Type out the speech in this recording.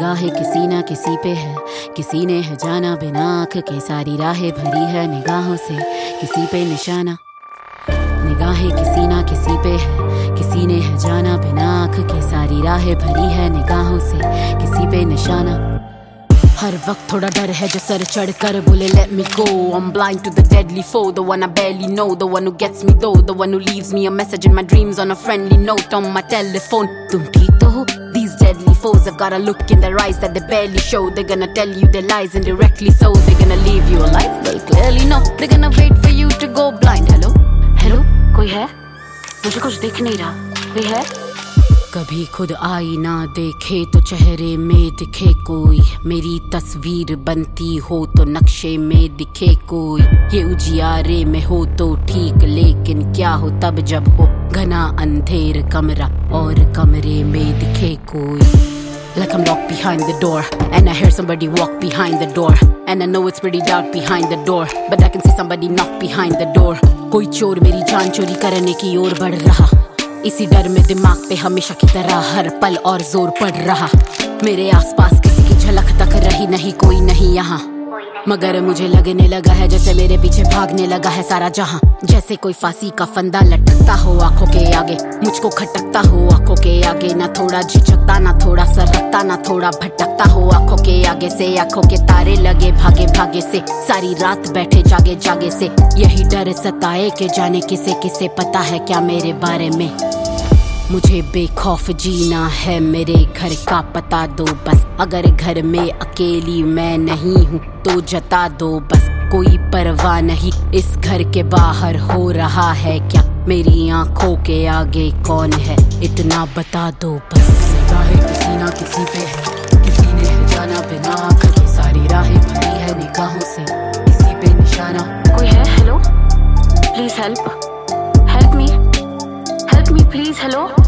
निगाहें किसी ना किसी पे है, किसी ने है जाना बिना आँख के, सारी राहें भरी है निगाहों से, किसी पे निशाना। निगाहें किसी ना किसी पे है, किसी ने है जाना बिना आँख के, सारी राहें भरी है निगाहों से, किसी पे निशाना। हर वक्त थोड़ा डर है जो सर चढ़ कर बोले let me go. I'm blind to the deadly foe, the one I barely know, the one who gets me though, the one who leaves me a message in my dreams on a friendly note on my telephone. तुम ठीक तो हो? These deadly foes have got a look in their eyes that they barely show. They're gonna tell you their lies indirectly, so they're gonna leave you alive. Well, clearly no, they're gonna wait for you to go blind. Hello, hello, कोई है? मुझे कुछ दिख नहीं रहा, कोई है? कभी खुद आईना देखे तो चेहरे में दिखे कोई, मेरी तस्वीर बनती हो तो नक्शे में दिखे कोई। ये उजियारे में हो तो ठीक, लेकिन क्या हो तब जब हो घना अंधेर कमरा और कमरे में दिखे कोई। Like I'm locked behind the door and I hear somebody walk behind the door, and I know it's pretty dark behind the door, but I can see somebody knock behind the door. कोई चोर मेरी जान चोरी करने की ओर बढ़ रहा, इसी डर में दिमाग पे हमेशा की तरह हर पल और जोर पड़ रहा। मेरे आसपास किसी की झलक तक रही नहीं, कोई नहीं यहाँ, मगर मुझे लगने लगा है जैसे मेरे पीछे भागने लगा है सारा जहां। जैसे कोई फांसी का फंदा लटकता हो आंखों के आगे, मुझको खटकता हो आंखों के आगे, ना थोड़ा झिझकता ना थोड़ा सरकता ना थोड़ा भटकता हो आंखों के आगे से। आंखों के तारे लगे भागे भागे से, सारी रात बैठे जागे जागे से, यही डर सताए के जाने किसे किसे पता है क्या मेरे बारे में। मुझे बेखौफ जीना है, मेरे घर का पता दो बस, अगर घर में अकेली मैं नहीं हूँ तो जता दो बस। कोई परवाह नहीं इस घर के बाहर हो रहा है क्या, मेरी आंखों के आगे कौन है इतना बता दो बस। निगाहें किसी ना किसी पे है, किसी ने है जाना बिना आँख के, सारी राहें भरी है निगाहों से, किसी पे निशाना। कोई है? Hello, please help, help me please, hello.